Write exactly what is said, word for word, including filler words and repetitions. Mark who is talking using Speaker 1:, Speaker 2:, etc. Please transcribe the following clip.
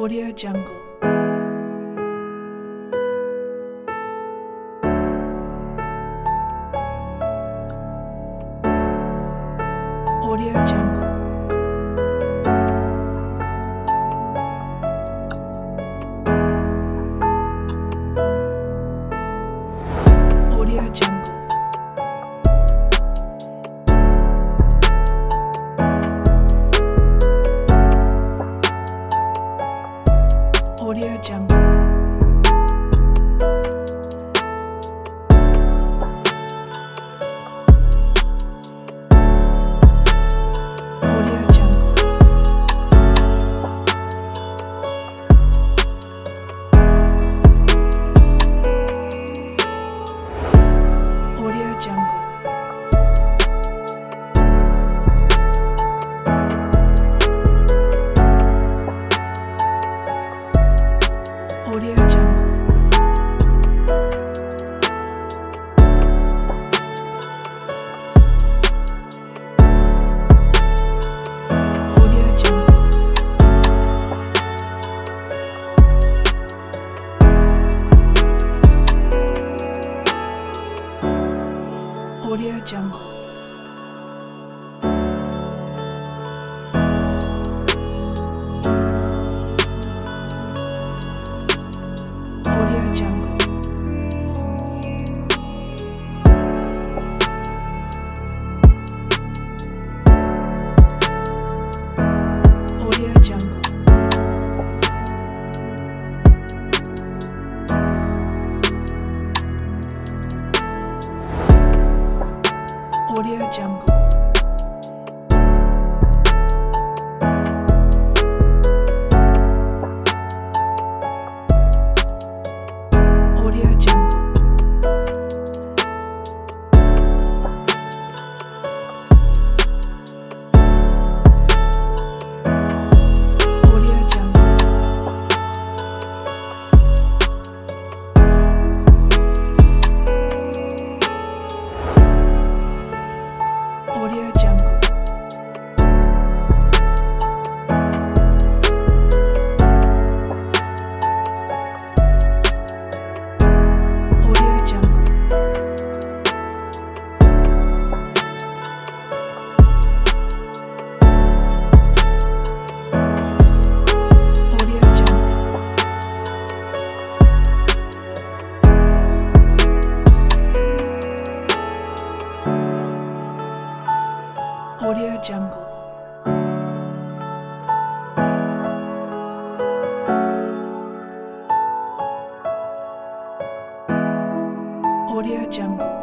Speaker 1: Audio Jungle. Audio Jungle. Audio Jungle. Audio Jungle. Audio Jungle. Audio Jungle. Audio Jungle. Audio Jungle. Audio Jungle. Audio Jungle. Audio Jungle. Audio Jungle. Audio Jungle. Audio Jungle. Audio Jungle. Audio Jungle. Audio Jungle. Audio Jungle. Audio Jungle.